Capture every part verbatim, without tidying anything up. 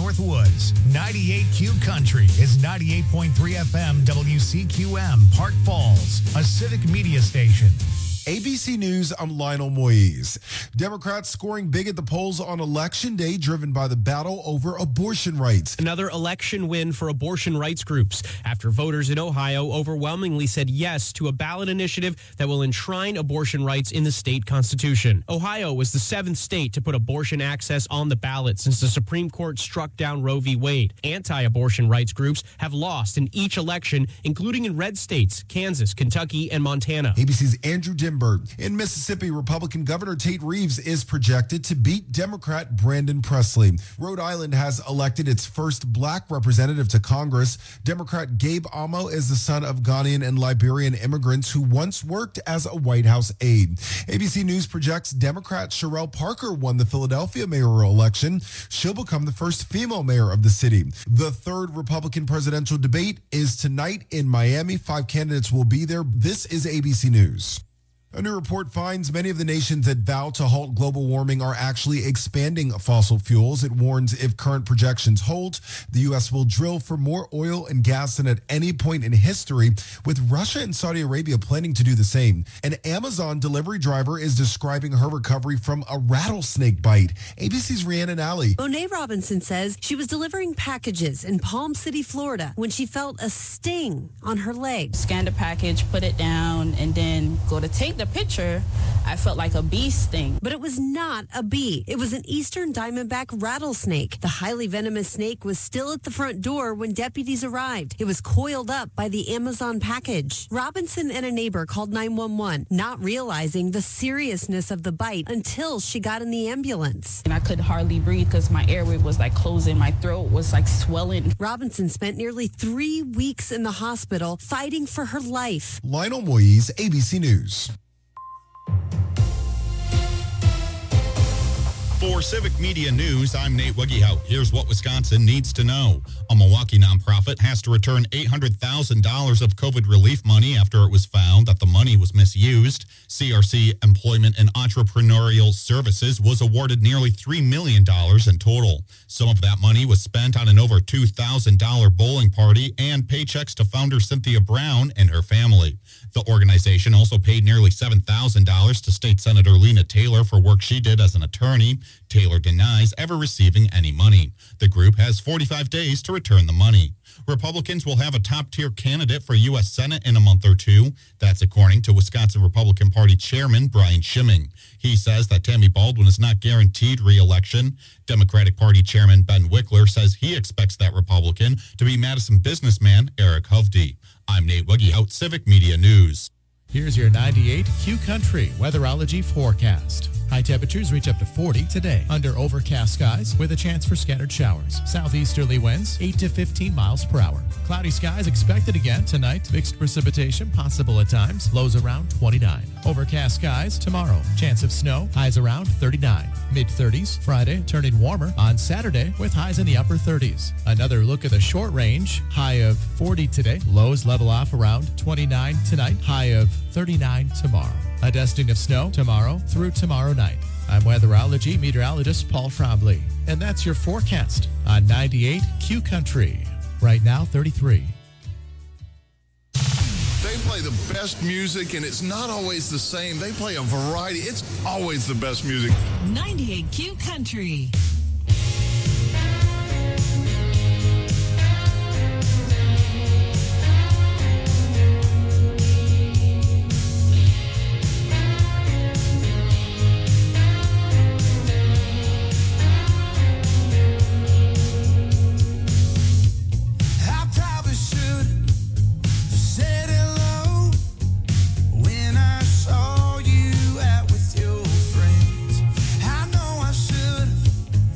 Northwoods. ninety-eight Q Country is ninety-eight point three F M W C Q M, Park Falls, a civic media station. A B C News, I'm Lionel Moise. Democrats scoring big at the polls on Election Day, driven by the battle over abortion rights. Another election win for abortion rights groups after voters in Ohio overwhelmingly said yes to a ballot initiative that will enshrine abortion rights in the state constitution. Ohio was the seventh state to put abortion access on the ballot since the Supreme Court struck down Roe v. Wade. Anti-abortion rights groups have lost in each election, including in red states, Kansas, Kentucky, and Montana. A B C's Andrew Dim In Mississippi, Republican Governor Tate Reeves is projected to beat Democrat Brandon Presley. Rhode Island has elected its first black representative to Congress. Democrat Gabe Amo is the son of Ghanaian and Liberian immigrants who once worked as a White House aide. A B C News projects Democrat Sherelle Parker won the Philadelphia mayoral election. She'll become the first female mayor of the city. The third Republican presidential debate is tonight in Miami. Five candidates will be there. This is A B C News. A new report finds many of the nations that vow to halt global warming are actually expanding fossil fuels. It warns if current projections hold, the U S will drill for more oil and gas than at any point in history, with Russia and Saudi Arabia planning to do the same. An Amazon delivery driver is describing her recovery from a rattlesnake bite. A B C's Rhiannon Alley. Monet Robinson says she was delivering packages in Palm City, Florida, when she felt a sting on her leg. Scanned the package, put it down, and then go to take the picture. I felt like a bee sting. But it was not a bee. It was an eastern diamondback rattlesnake. The highly venomous snake was still at the front door when deputies arrived. It was coiled up by the Amazon package. Robinson and a neighbor called nine one one, not realizing the seriousness of the bite until she got in the ambulance. And I could hardly breathe because my airway was like closing. My throat was like swelling. Robinson spent nearly three weeks in the hospital fighting for her life. Lionel Moise, A B C News. For Civic Media News, I'm Nate Wiggyhout. Here's what Wisconsin needs to know. A Milwaukee nonprofit has to return eight hundred thousand dollars of COVID relief money after it was found that the money was misused. C R C Employment and Entrepreneurial Services was awarded nearly three million dollars in total. Some of that money was spent on an over two thousand dollars bowling party and paychecks to founder Cynthia Brown and her family. The organization also paid nearly seven thousand dollars to State Senator Lena Taylor for work she did as an attorney. Taylor denies ever receiving any money. The group has forty-five days to return the money. Republicans will have a top-tier candidate for U S Senate in a month or two. That's according to Wisconsin Republican Party Chairman Brian Schimming. He says that Tammy Baldwin is not guaranteed re-election. Democratic Party Chairman Ben Wickler says he expects that Republican to be Madison businessman Eric Hovde. I'm Nate Wiggyhout, Civic Media News. Here's your ninety-eight Q Country weatherology forecast. High temperatures reach up to forty today under overcast skies with a chance for scattered showers. Southeasterly winds eight to fifteen miles per hour. Cloudy skies expected again tonight. Mixed precipitation possible at times. Lows around twenty-nine. Overcast skies tomorrow. Chance of snow. Highs around thirty-nine. mid thirties. Friday turning warmer on Saturday with highs in the upper thirties. Another look at the short range. High of forty today. Lows level off around twenty-nine tonight. High of thirty-nine tomorrow. A dusting of snow tomorrow through tomorrow night. I'm weatherology meteorologist Paul Trombley, and that's your forecast on ninety-eight Q Country. Right now, thirty-three. They play the best music, and it's not always the same. They play a variety. It's always the best music. ninety-eight Q Country. Saw you out with your friends. I know I should have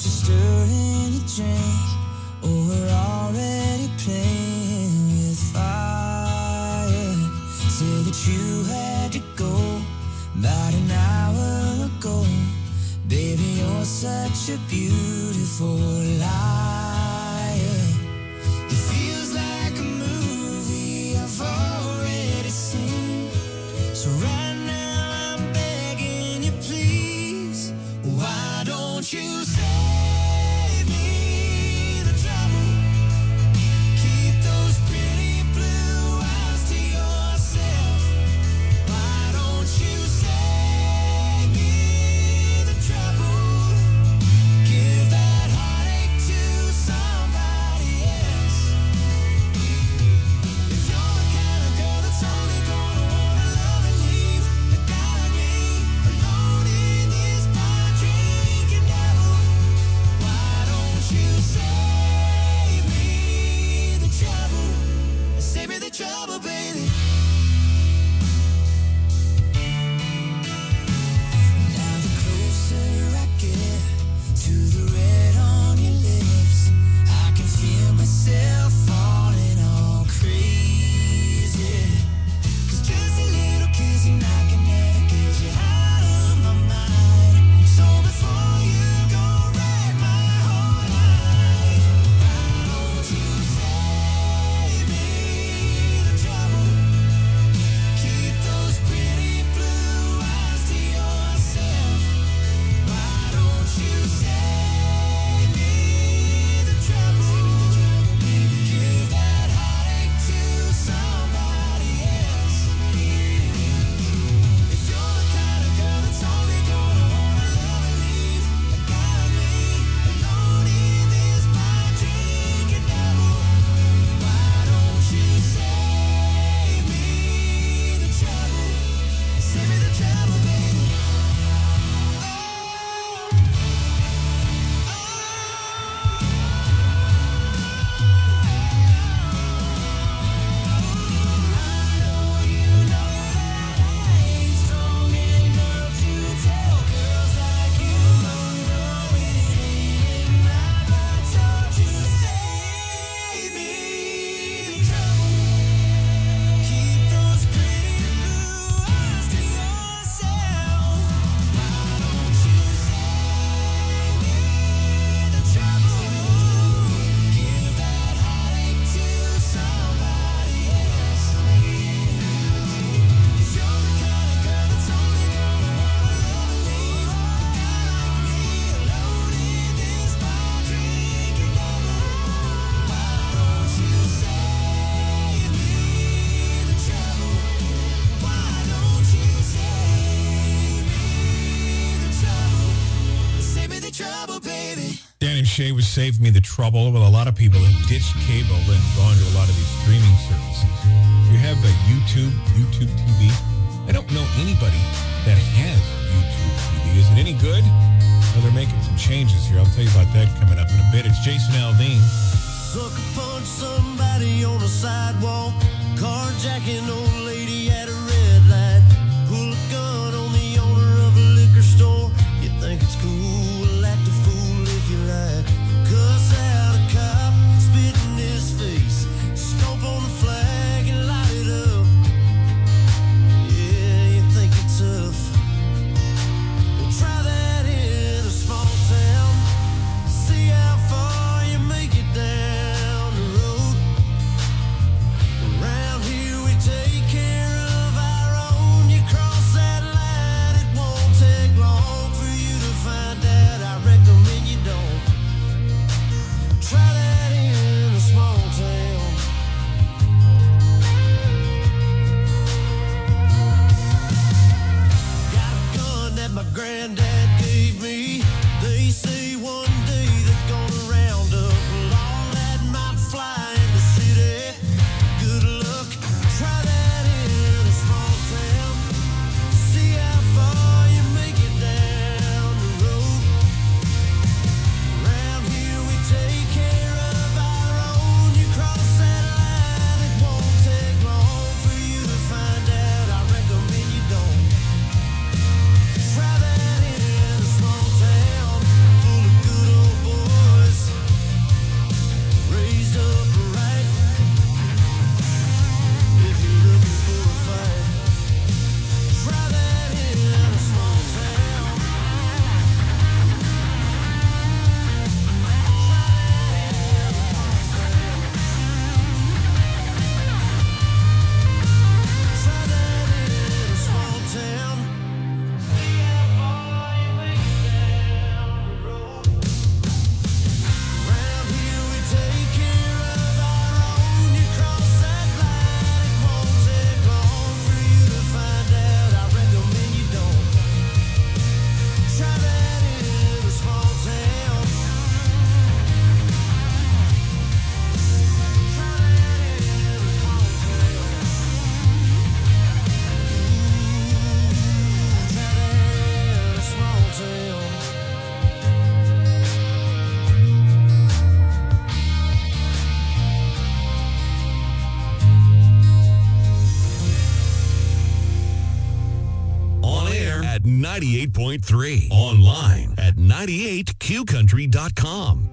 just stirring a drink, or we're already playing with fire. Say that you had to go about an hour ago. Baby, you're such a beautiful liar. It feels like a movie I've already seen. So right now I'm begging you, please, why don't you save me the trouble? Keep those pretty blue eyes to yourself. Why don't you save me the trouble? Give that heartache to somebody else. If you're the kind of girl that's only gonna wanna love and leave a guy like me alone in this bar drinking devil, why don't you save me the trouble? Save me the trouble, baby. Now the closer I get to the red on your lips, I can feel myself falling all crazy. 'Cause just a little kiss and I can never get you out of my mind. So before you go wreck my whole life, why don't you save me the trouble? Keep those pretty blue eyes to yourself. Why don't you save me the trouble? Give that heartache to somebody else. If you're the kind of girl that's only gonna wanna love and leave a guy like me alone in this bar drinking devil, why don't you save me the trouble? Save me the trouble, baby. Dan and Shay was Save Me the Trouble. Well, a lot of people have ditched cable and gone to a lot of these streaming services. You have a YouTube, YouTube T V. I don't know anybody that has YouTube T V. Is it any good? Well, they're making some changes here. I'll tell you about that coming up in a bit. It's Jason Aldean. Sucker punch somebody on the sidewalk, carjacking old lady at a red light, pull a gun on the owner of a liquor store. You think it's cool, act a fool if you like, cuss out a cop, spit in his face, stomp on the flag and light it up. Yeah, you think it's tough. Well, try that in a small town, see how far you make it down the road. Around here we take care of at ninety-eight point three. Online at ninety-eight q country dot com.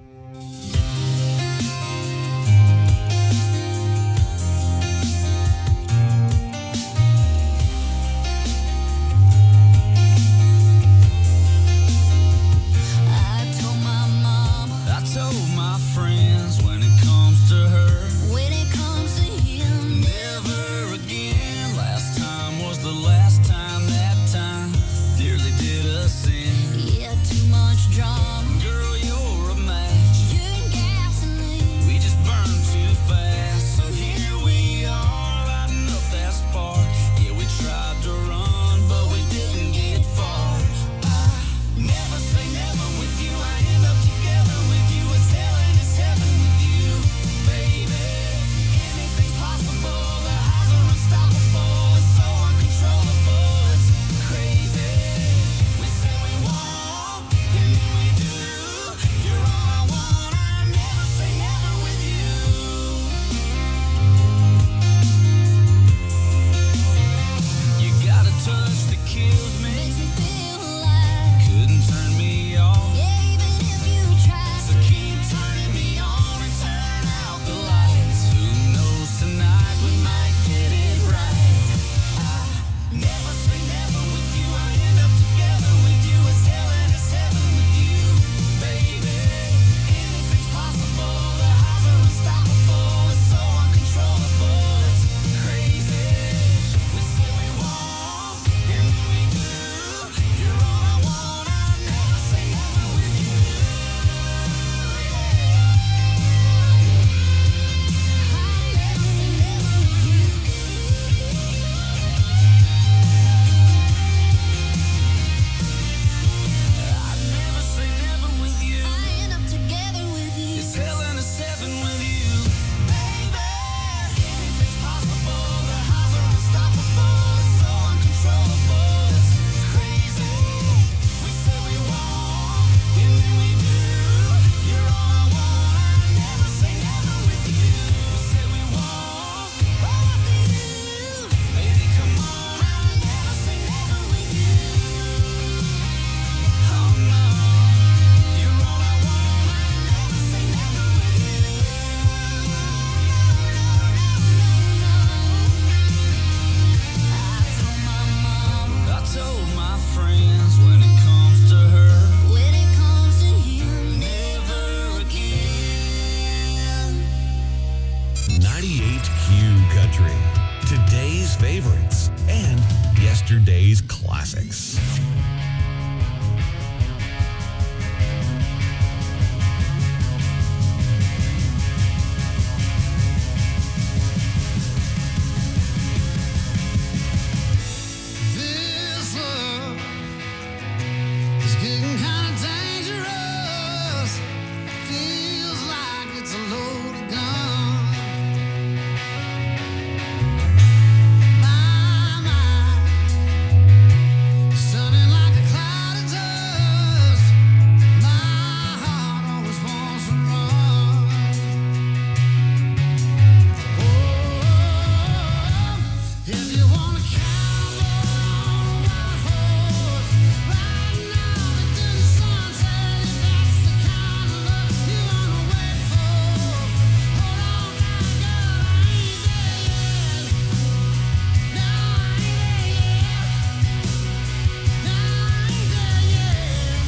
ninety-eight Q Country. Today's favorites and yesterday's classics. This love is getting kind of dangerous. Feels like it's a loaded gun. My mind sounding like a cloud of dust. My heart always wants to run. Oh, if you wanna cowboy on a white horse, right now within the sunset, if that's the kind of love you wanna wait for, hold on now, girl, I ain't there yet. No, I ain't there yet. No, I ain't there yet.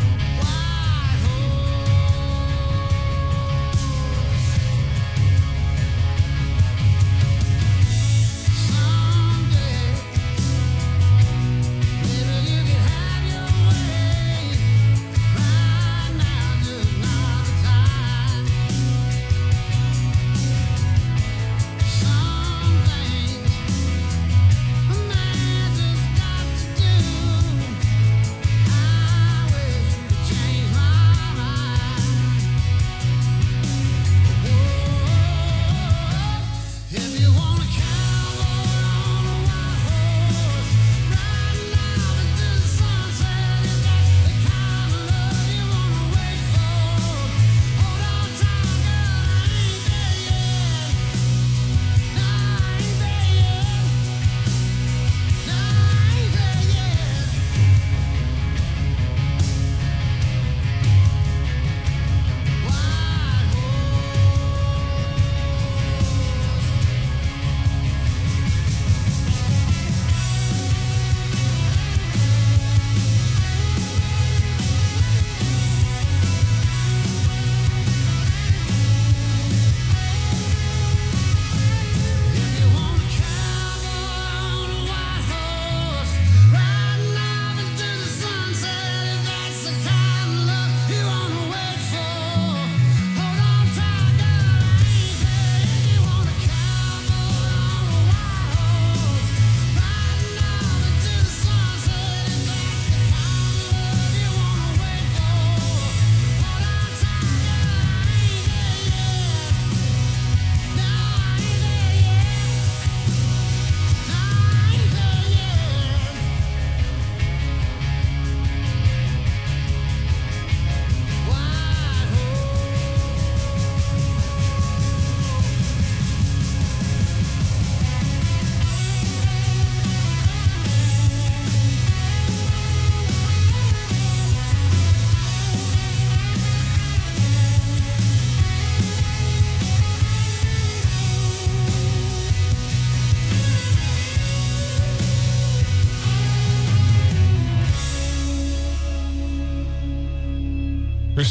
White horse.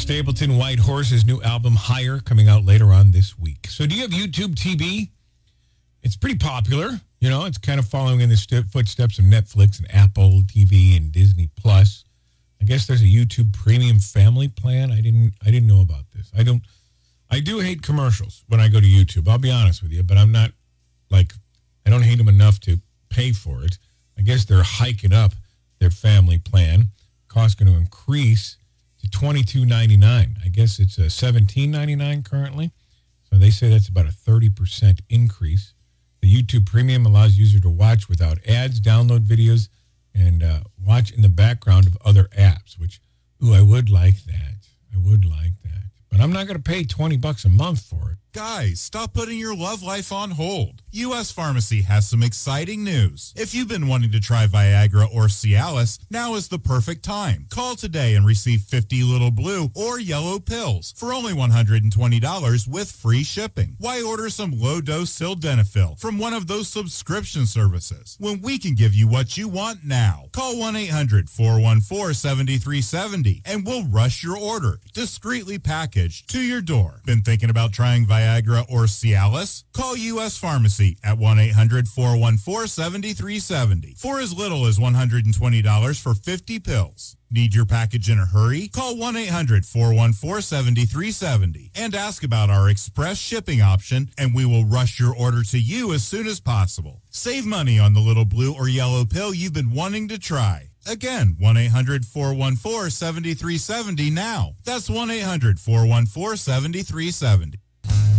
Stapleton White Horse's new album, Higher, coming out later on this week. So do you have YouTube T V? It's pretty popular. You know, it's kind of following in the st- footsteps of Netflix and Apple T V and Disney Plus. I guess there's a YouTube Premium Family plan. I didn't I didn't know about this. I don't I do hate commercials when I go to YouTube. I'll be honest with you, but I'm not like I don't hate them enough to pay for it. I guess they're hiking up their family plan. Cost going to increase to twenty-two ninety-nine. I guess it's a seventeen ninety-nine currently. So they say that's about a thirty percent increase. The YouTube Premium allows users to watch without ads, download videos, and uh, watch in the background of other apps, which, ooh, I would like that. I would like that. But I'm not going to pay twenty bucks a month for it. Guys, stop putting your love life on hold. U S Pharmacy has some exciting news. If you've been wanting to try Viagra or Cialis, now is the perfect time. Call today and receive fifty little blue or yellow pills for only one hundred twenty dollars with free shipping. Why order some low-dose sildenafil from one of those subscription services when we can give you what you want now? Call one eight hundred four one four seven three seven zero and we'll rush your order, discreetly packaged, to your door. Been thinking about trying Viagra or Cialis? Call U S Pharmacy at one eight hundred four one four seven three seven zero for as little as one hundred twenty dollars for fifty pills. Need your package in a hurry? Call one eight hundred four one four seven three seven zero and ask about our express shipping option, and we will rush your order to you as soon as possible. Save money on the little blue or yellow pill you've been wanting to try. Again, one eight hundred four one four seven three seven zero now. That's one eight hundred four one four seven three seven zero.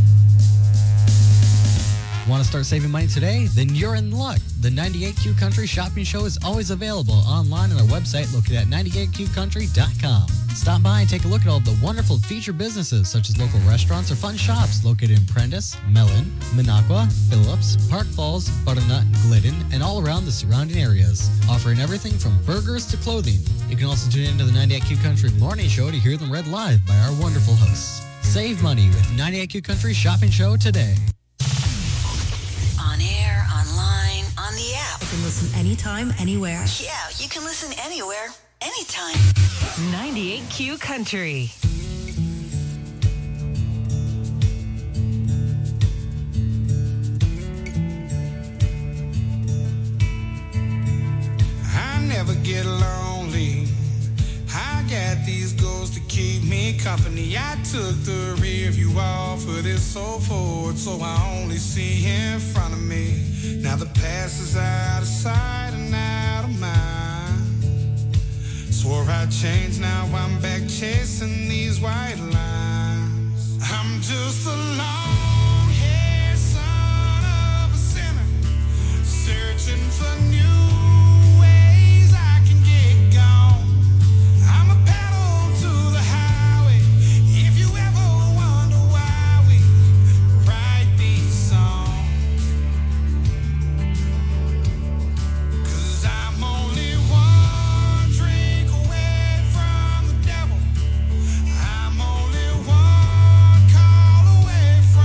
Want to start saving money today? Then you're in luck. The ninety-eight Q Country Shopping Show is always available online on our website located at ninety-eight q country dot com. Stop by and take a look at all the wonderful featured businesses such as local restaurants or fun shops located in Prentice, Mellon, Minocqua, Phillips, Park Falls, Butternut, Glidden, and all around the surrounding areas, offering everything from burgers to clothing. You can also tune into the ninety-eight Q Country Morning Show to hear them read live by our wonderful hosts. Save money with ninety-eight Q Country Shopping Show today. On air, online, on the app. You can listen anytime, anywhere. Yeah, you can listen anywhere, anytime. ninety-eight Q Country. I never get lonely. I got these goals to keep me company. I took the rear view off of this so forward, so I only see in front of me. Now the past is out of sight and out of mind. Swore I'd change, now I'm back chasing these white lines. I'm just a long-haired son of a sinner, searching for new away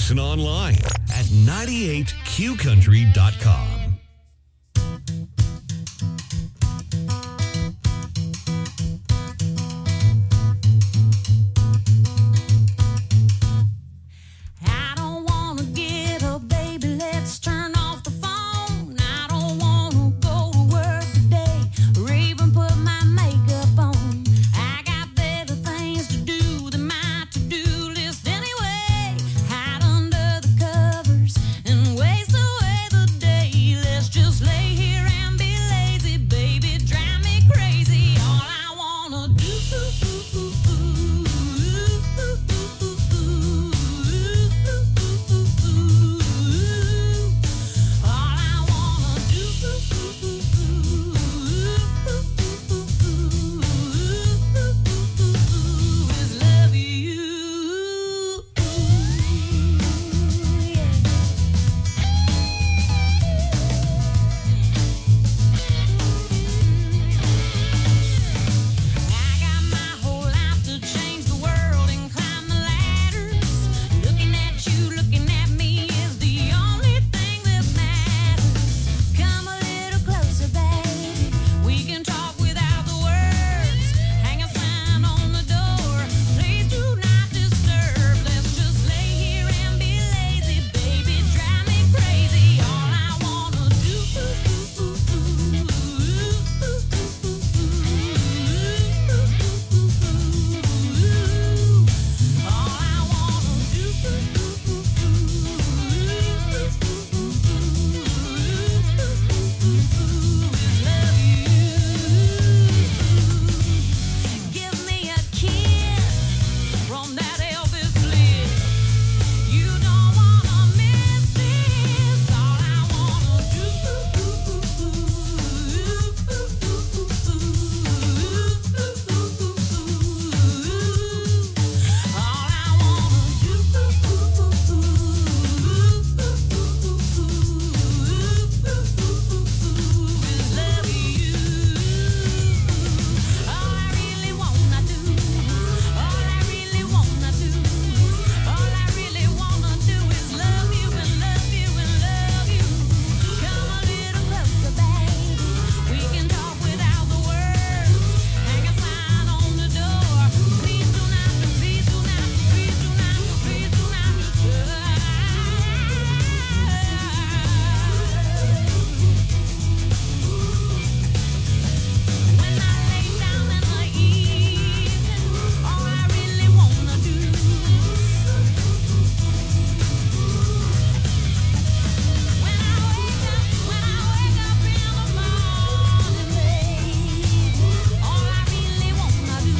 Listen online at ninety-eight q country dot com. I don't wanna get up, baby, let's turn off the phone. I don't wanna go to work today or even put my makeup on. I got better things to do than my to-do list anyway. Hide under the covers and waste away the day. Let's just lay here and be lazy, baby, drive me crazy. All I wanna do is love you. I got my whole life to change the world and climb the ladders. Looking at you, looking at me is the only thing that matters. Come a little closer, baby. We can talk without the words. Hang a sign on the door. Please do not disturb. Let's just lay here and be lazy, baby. Drive me crazy. All I wanna do. All I wanna do is love you. Give me a kiss from that Elvis lips. You don't wanna miss this. All I wanna do. All I wanna do is love you. All I really wanna do, all I really wanna do, all I really wanna do is love you and love you and love you. Come a little closer, baby. We can talk without the words. Hang a sign on the door. Please do not, please do not, please do not, please do not disturb. When I lay down in the evening, all I really wanna do. When I wake up, when I wake up in the morning, baby, all I really wanna do.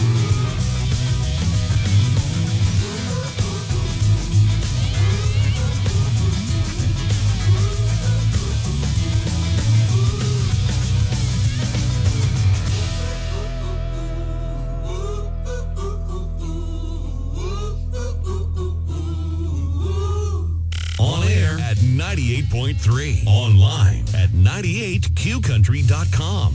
On air at ninety-eight point three. Online at ninety-eight q country dot com.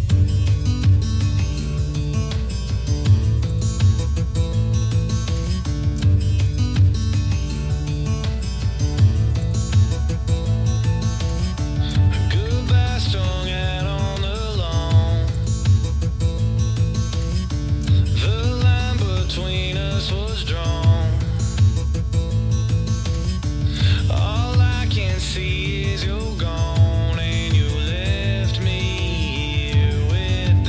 Goodbye strung out on the lawn. The line between us was drawn. All I can see is you're gone, and you left me here with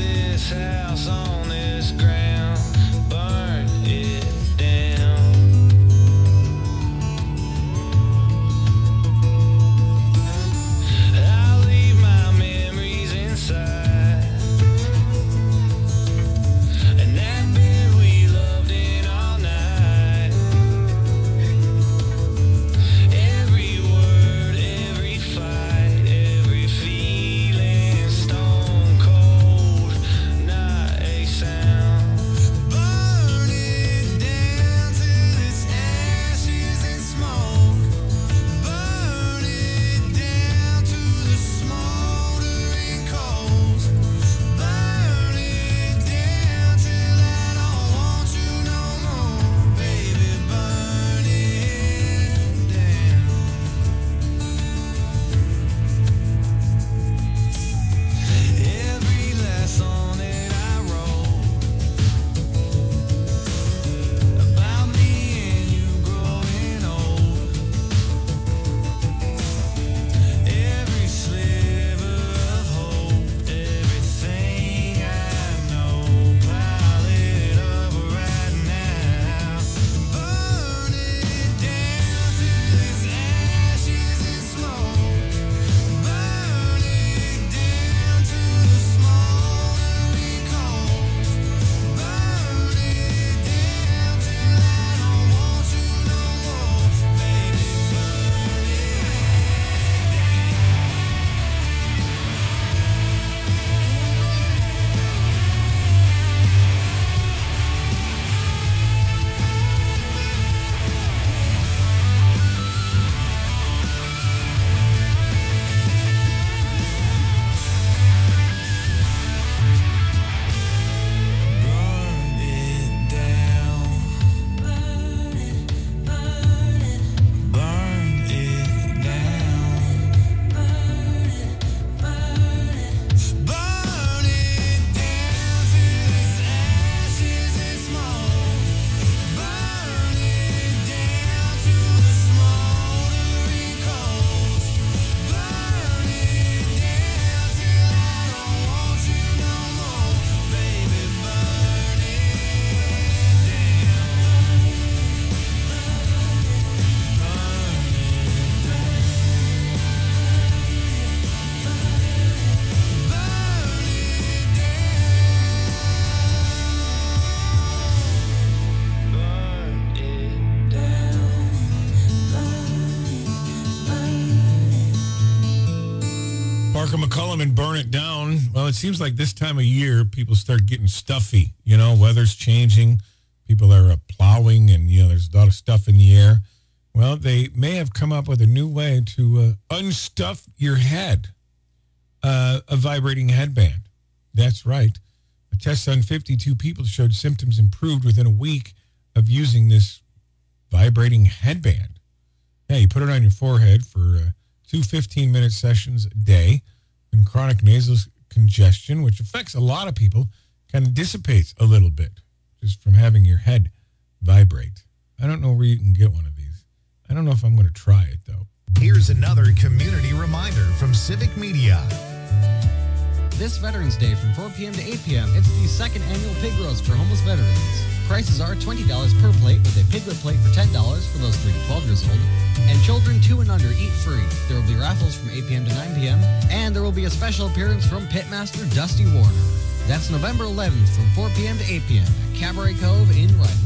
Monica McCullum and Burn It Down. Well, it seems like this time of year, people start getting stuffy. You know, weather's changing. People are uh, plowing and, you know, there's a lot of stuff in the air. Well, they may have come up with a new way to uh, unstuff your head. Uh, a vibrating headband. That's right. A test on fifty-two people showed symptoms improved within a week of using this vibrating headband. Yeah, you put it on your forehead for uh, two fifteen-minute sessions a day, and chronic nasal congestion, which affects a lot of people, kind of dissipates a little bit just from having your head vibrate. I don't know where you can get one of these. I don't know if I'm going to try it, though. Here's another community reminder from Civic Media. This Veterans Day from four p.m. to eight p.m., it's the second annual pig roast for homeless veterans. Prices are twenty dollars per plate with a piglet plate for ten dollars for those three to twelve years old. And children two and under eat free. There will be raffles from eight p.m. to nine p.m. And there will be a special appearance from Pitmaster Dusty Warner. That's November eleventh from four p.m. to eight p.m. at Cabaret Cove in Rhineland.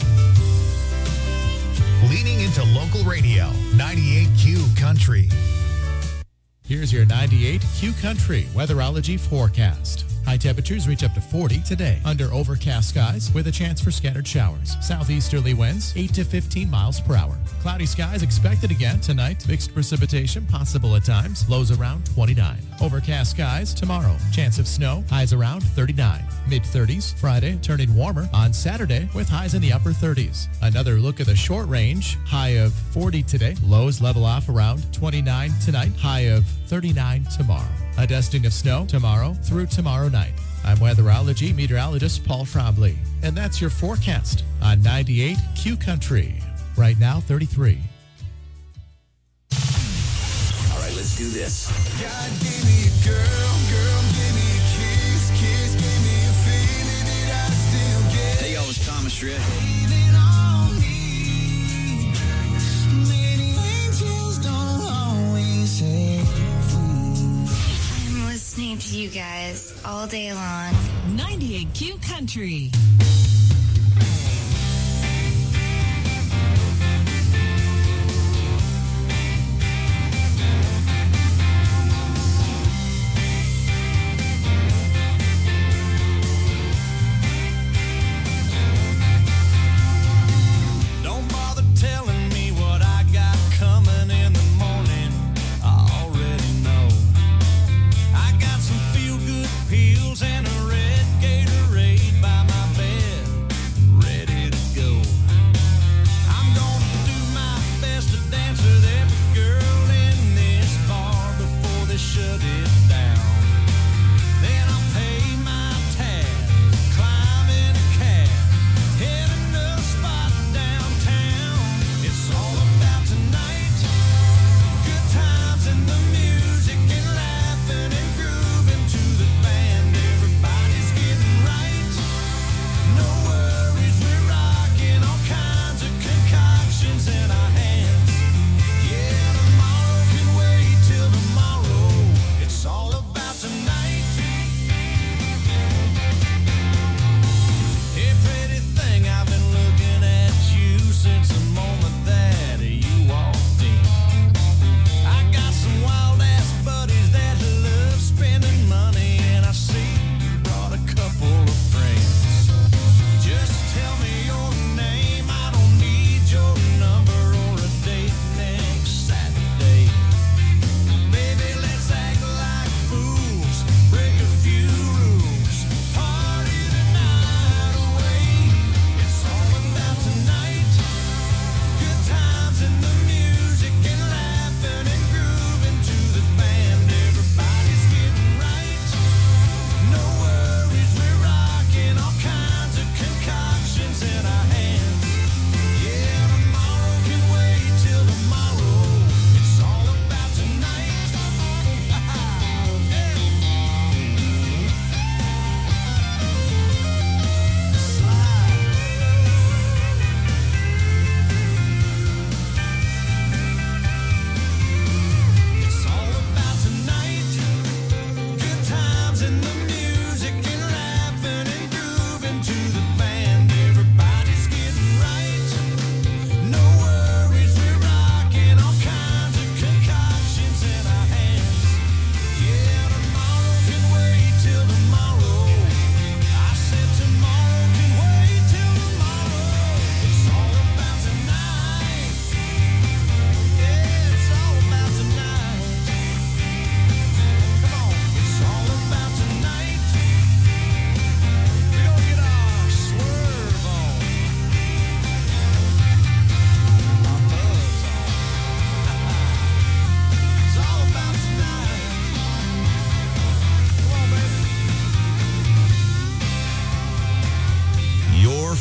Leading into local radio, ninety-eight Q Country. Here's your ninety-eight Q Country weatherology forecast. High temperatures reach up to forty today under overcast skies with a chance for scattered showers. Southeasterly winds eight to fifteen miles per hour. Cloudy skies expected again tonight. Mixed precipitation possible at times. Lows around twenty-nine. Overcast skies tomorrow. Chance of snow. Highs around thirty-nine. Mid thirties. Friday turning warmer on Saturday with highs in the upper thirties. Another look at the short range. High of forty today. Lows level off around twenty-nine tonight. High of thirty-nine tomorrow. A dusting of snow tomorrow through tomorrow night. I'm weatherology meteorologist Paul Trombley, and that's your forecast on ninety-eight Q Country. Right now, thirty-three. All right, let's do this. God gave me a girl, girl gave me a kiss, kiss gave me a feeling that I still get. Hey, yo, it's Thomas Shred. Leaning on me. Many angels don't always say. I'm listening to you guys all day long. ninety-eight Q Country. Don't bother telling me what I got coming in the morning. I already know. I got some feel-good pills and a red Gatorade by my bed, ready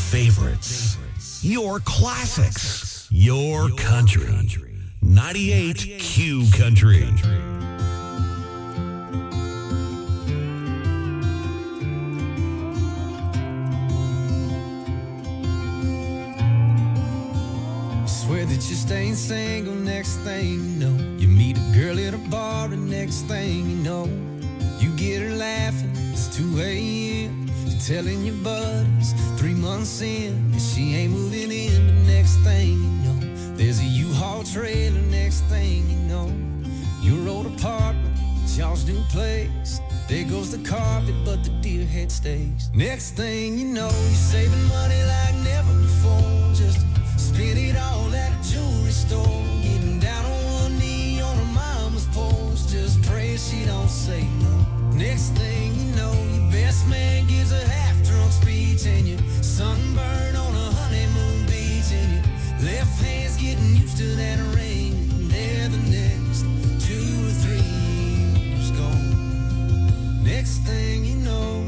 favorites, your classics, your country. ninety-eight Q Country. Swear that you're staying single, next thing you know, you meet a girl at a bar, and next thing you know, you get her laughing, it's two a.m., you're telling your buddies, three months in, and she ain't moving in, but next thing you know, there's a U-Haul trailer, next thing you know, your old apartment, it's y'all's new place, there goes the carpet, but the deer head stays, next thing you know, you're saving money like never before, just spend it all at a jewelry store, getting down on one knee on her mama's porch, just pray she don't say no. Next thing you know, your best man gives a half-drunk speech, and you're sunburned on a honeymoon beach, and your left hand's getting used to that ring, and there the next two or three years gone. Next thing you know,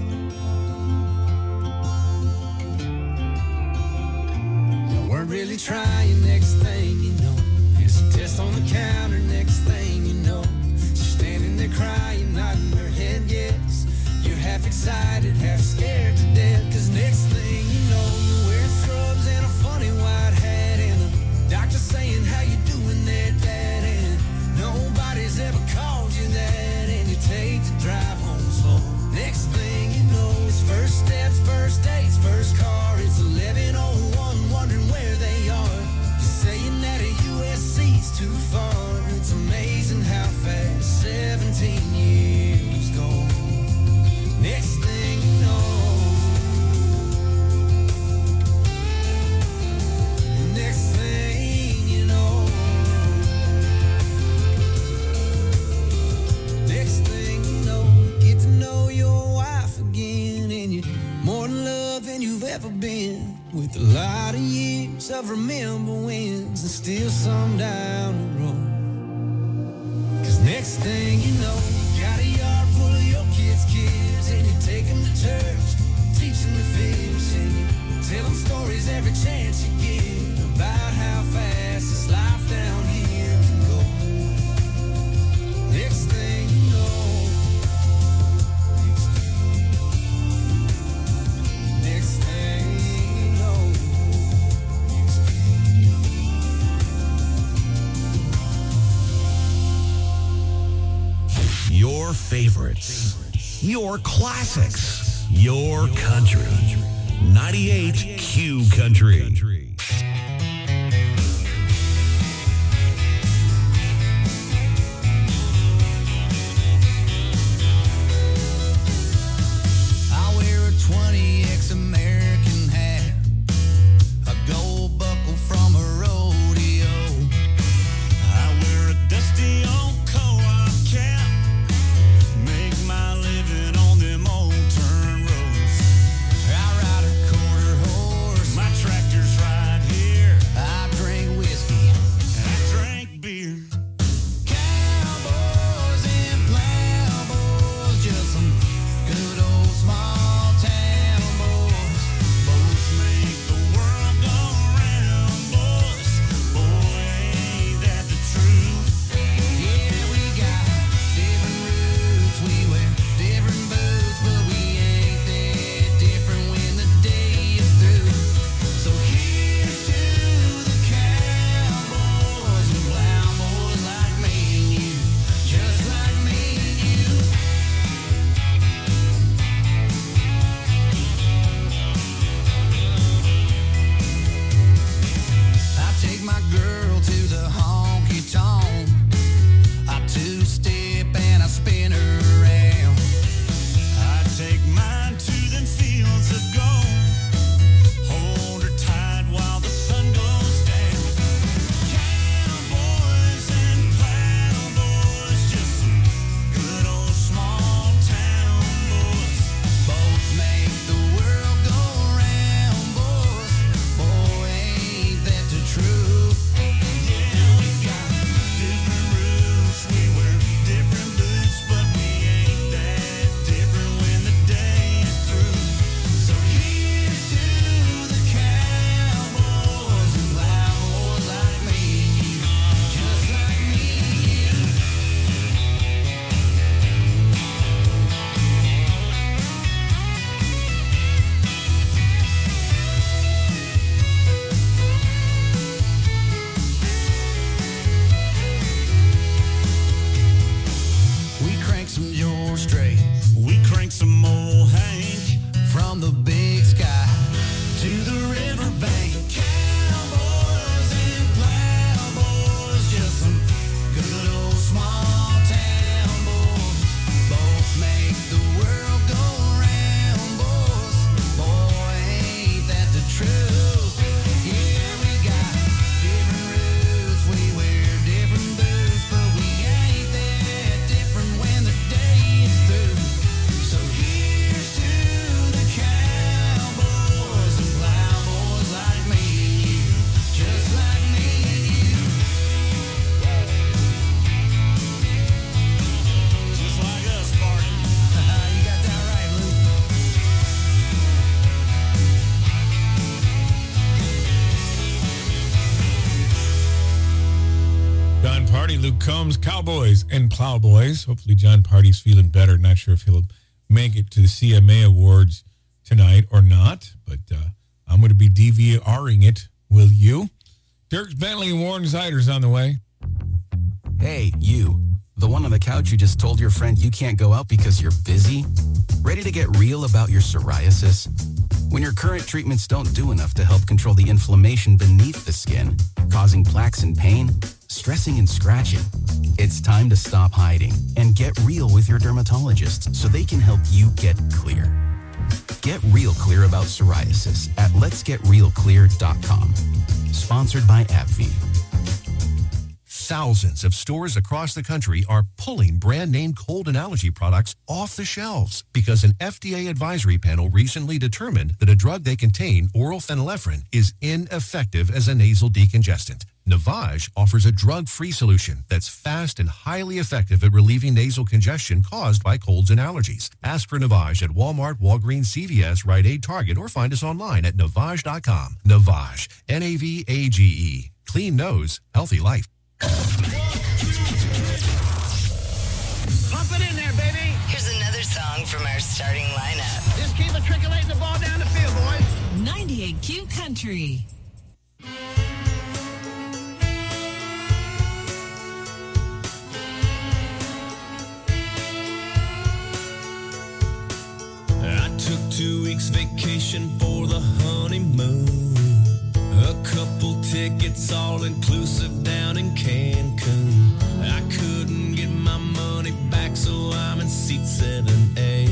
weren't really trying, next thing you know, there's a test on the counter, next thing you know, she's standing there crying, nodding her head yes, you're half excited, half scared to death, cause next thing you know, you're wearing scrubs and a funny white hat, and the doctor saying, how you doing there, Dad, and nobody's ever called you that, and you take the drive home slow. Next thing you know, it's first steps, first dates, first car, it's eleven oh one, wondering where they are. You're saying that a U S C's too far. It's amazing how fast seventeen years go. Next thing you know, next thing you know, next thing you know, you get to know your wife again, and you're more in love than you've ever been, with a lot of years of remember wins and still some down the road. Cause next thing you know, you got a yard full of your kids' kids, and you take them to church, teach them to fish, and you tell them stories every chance you get about how fast this life down here can go. Next thing you know, next thing you know, Your favorites, your classics, your country. ninety-eight Q Country. I wear a twenty X American hat, a gold buckle from a rodeo. I wear a dusty old co-op cap, make my living on them old turn roads. I ride a quarter horse, my tractor's right Luke Combs, Cowboys and Plowboys. Hopefully John Party's feeling better. Not sure if he'll make it to the C M A Awards tonight or not, but uh, I'm going to be DVRing it. Will you? Dirks Bentley and Warren Zeider's on the way. Hey, you. The one on the couch who just told your friend you can't go out because you're busy? Ready to get real about your psoriasis? When your current treatments don't do enough to help control the inflammation beneath the skin, causing plaques and pain, stressing and scratching, it's time to stop hiding and get real with your dermatologist so they can help you get clear. Get real clear about psoriasis at lets get real clear dot com. Sponsored by AbbVie. Thousands of stores across the country are pulling brand name cold and allergy products off the shelves because an F D A advisory panel recently determined that a drug they contain, oral phenylephrine, is ineffective as a nasal decongestant. Navage offers a drug-free solution that's fast and highly effective at relieving nasal congestion caused by colds and allergies. Ask for Navage at Walmart, Walgreens, C V S, Rite Aid, Target, or find us online at navage dot com. Navage, N A V A G E. Clean nose, healthy life. Pump it in there, baby. Here's another song from our starting lineup. Just keep matriculating the ball down the field, boys. ninety-eight Q Country. I took two weeks vacation for the honeymoon. A couple tickets all inclusive down in Cancun. I couldn't get my money back, so I'm in seat seven A.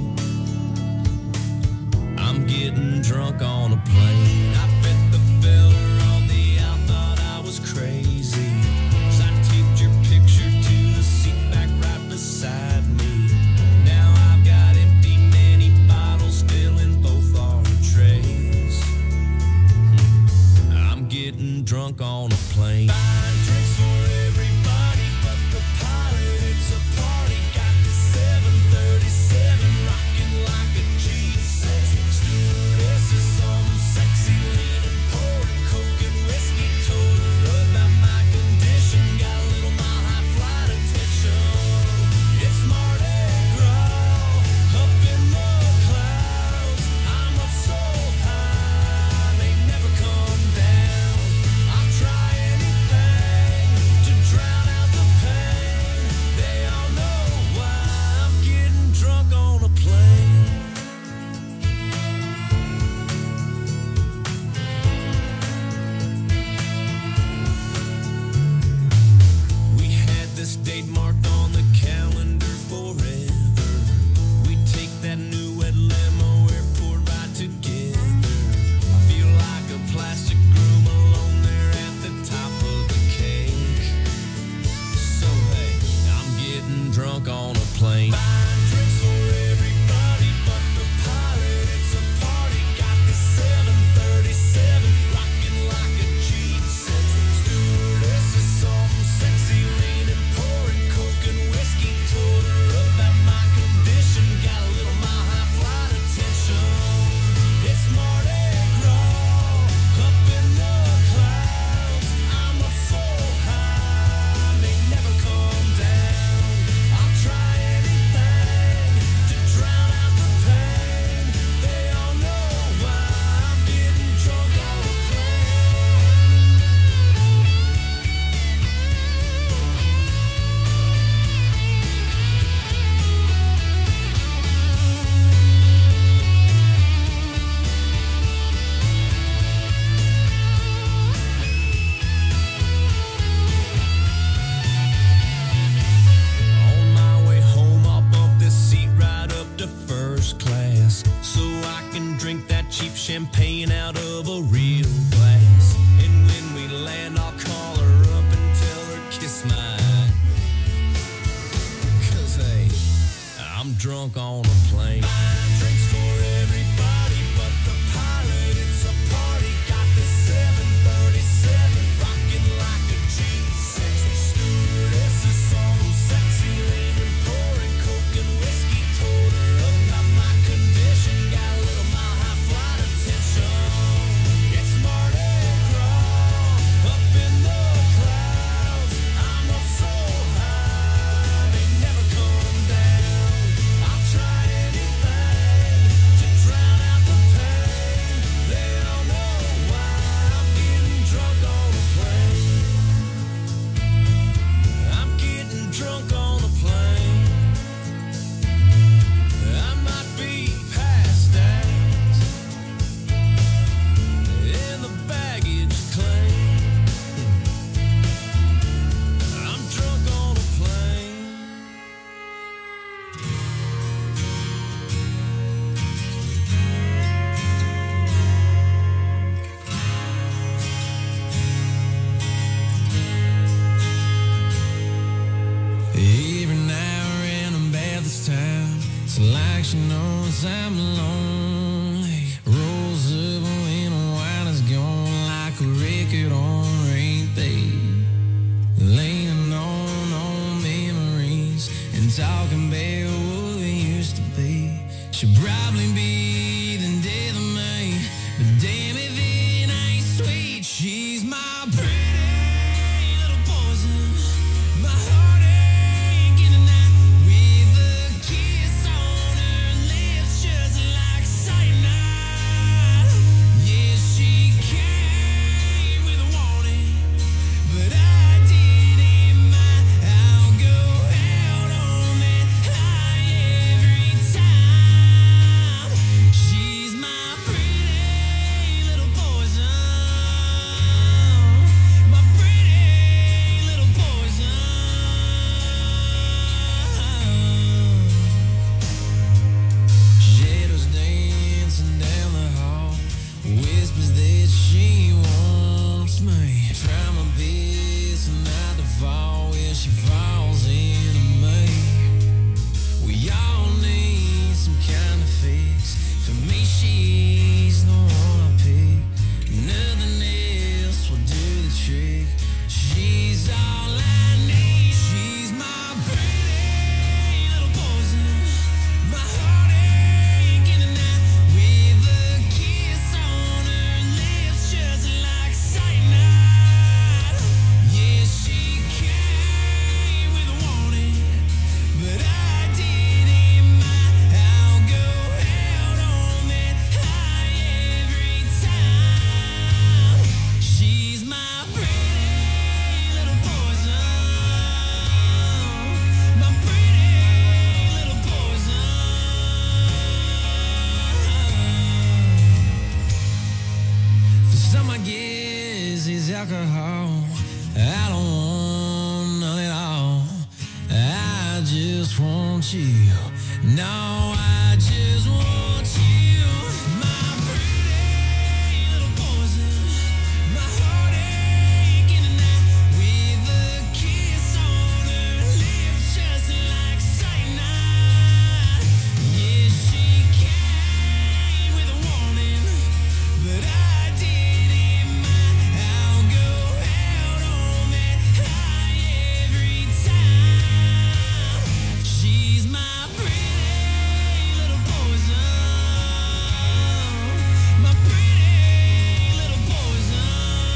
I'm getting drunk on a plane. I bet the fella on the out thought I was crazy, 'cause I taped your picture to the seat back right beside me. Now I've got empty mini bottles filling both our trays. I'm getting drunk on a plane. Buying drinks for everybody but the pilot. It's a party. Got the seven thirty-seven rocking like a G six. Stewardess is some sexy leaning, pouring coke and whiskey. Told her about my condition. Got a little mile high flight attention. It's Mardi Gras up in the clouds. I'm up so high they never come down. I'll try anything to drown out the pain. They all know why I'm getting drunk on a plane. We had this date marked on the calendar forever. We take that new red limo airport ride together. I feel like a plastic groom alone there at the top of the cake. So hey, I'm getting drunk on a plane. Buying drinks for everybody but the pilot. It's a party. Got the seven thirty-seven rocking like a G six. Stewardess is some sexy leaning, pouring coke and whiskey. Told her about my condition. Got a little mile high flight attention. It's Mardi Gras up in the clouds. I'm up so high they never come down. I'll try anything to drown out the pain. They all know why I'm getting drunk on a plane. On my way home, I'll bump this seat right up to first class, so I can drink that cheap champagne out of a real glass. And when we land, I'll call her up and tell her kiss my, 'cause hey, I'm drunk on a plane. Buying drinks for everybody but the pilot. It's a party. Got the seven thirty-seven rocking like a G six. Stewardess is some sexy leaning, pouring coke and whiskey. Told her about my condition. Got a little mile high flight attention. It's Mardi Gras up in the clouds. I'm up so she knows I'm lonely. Rolls over when the wine is gone like a record on repeat. Laying on, on memories and talking about what we used to be. Should probably be the death of me, but damn if it ain't sweet. She's my pretty little poison. My heart ain't getting that with a kiss on her lips, just like cyanide. Yeah, she came with a warning, but I didn't mind. I'll go out on that high every time. She's my pretty little poison. My pretty little poison. Shadows dancing down the hall, whispers that she wants me. Try my best not to fall where she falls into me. We all need some kind of fix. For me, she's the one I pick. Nothing else will do the trick. She's all I need. She's my pretty little poison. My heart ain't getting that with a kiss on her lips, just like cyanide. Yeah, she came with a warning, but I didn't mind. I'll go out on that high every time. She's my pretty little poison. My pretty little poison. For some, I guess it's alcohol. I don't want none at all. I just want you. No, I just want you. My pretty little poison. My heart ain't getting that with a kiss on her lips, just like cyanide. Yeah, she came with a warning, but I didn't mind. I'll go out on that high every time. She's my pretty little poison. My pretty little poison.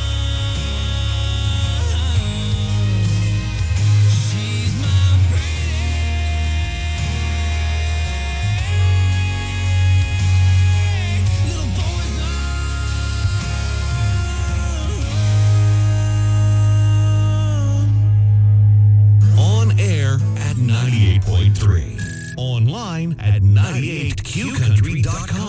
She's my pretty little poison. On air at ninety-eight point three. Online at ninety-eight q country dot com.